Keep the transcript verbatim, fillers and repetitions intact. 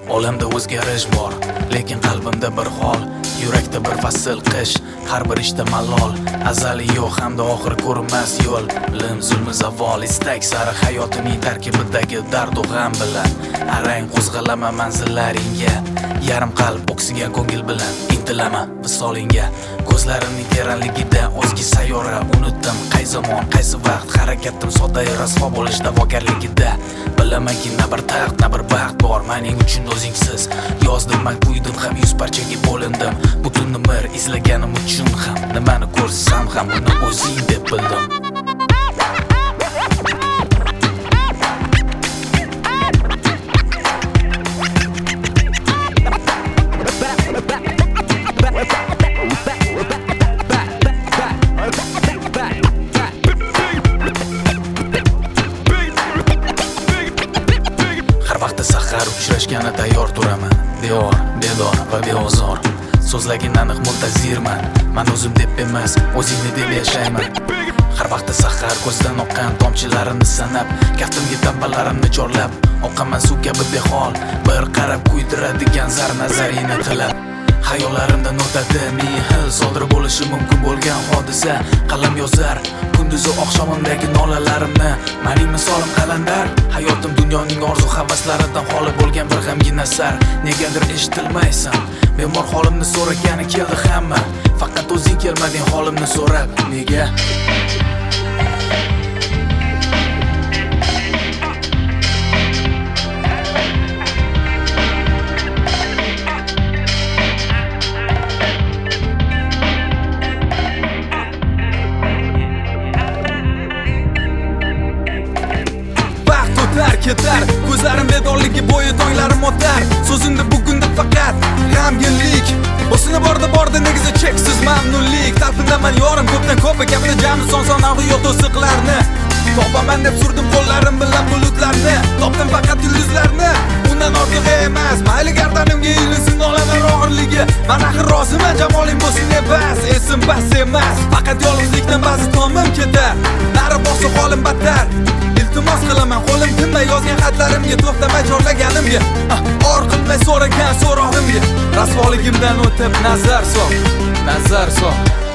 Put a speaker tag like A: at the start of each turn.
A: Olamda o'zgarish bor, lekin qalbimda bir hol, yurakda bir fasl qish, har bir ishda malol, azali yo'q hamda oxir ko'rinmas yo'l, bilim zulmi zavol, istak sari hayotining tarkibidagi dard u g'am bilan arang qo'zg'alama manzillaringga, yarim qalb o'ksigan ko'ngil bilan intilama visolingga. Ko'zlarimning teranligida o'zga sayyora unutdim, qay zamon, qaysi vaqt harakatim sodda rasvo bo'lish da'vogarligida. Bilamanki na bir taxt, na bir baxt bor mening uchun o'zingsiz. Yozdim, men kuydim ham yuz parchaga bo'lindim. Butun umr izlaganim uchun ham nimani ko'rsam ham uni o'zing deb bildim. Sahar uchrashgani tayyor turaman, diyor, bedor va beozor. So'zlagin aniq muntazirman, men o'zim deb emas, o'zingni deb yashayman. Har vaqtda sahar ko'zdan oqqan tomchilarini sanab, kaftimga tabbalarimni chorlab, oqaman suv kabi behol, bir qarab kuydiradigan zar nazarini tilab. Hayollarimdan o'tadi ming xil sodir bo'lishi mumkin bo'lgan hodisa. Qalam yozar kunduzi oqshomimdagi nolalarimni, mening misolim qalandar. Hayotim dunyoning orzu havaslaridan xoli bo'lgan bir g'amgin asar. Negadir eshitilmaysan, bemor holimni so'ragani keldi hamma, faqat o'zing kelmading holimni so'rab. Nega? Ketar, ko'zlarim bedorligi bo'yi tonglarim o'tar. So'zingda bugunda faqat g'amginlik, o'sini borda borda negiza cheksiz mamnunlik. Talpinaman yorim ko'pdan ko'p, gapida jami son sanoqli yo'q to'siqlarni. Topaman deb surdim qo'llarim bilan bulutlarni, topdim faqat yulduzlarni. Undan ortiq emas, mayli gardanimga ilinsin olaman og'irligi. Men axir roziman, jamoling bo'lsin bas, esim bas emas. Faqat yolg'izlikdan ba'zi tomim ketar, nari borsa holim battar. Iltimos qilaman qo'lim tinmay yozgan xatlarimga, to'xtamay chorlaganimga, or qilmay so'ragan so'rog'imga. Rasvoligimdan o'tib nazar sol, nazar sol.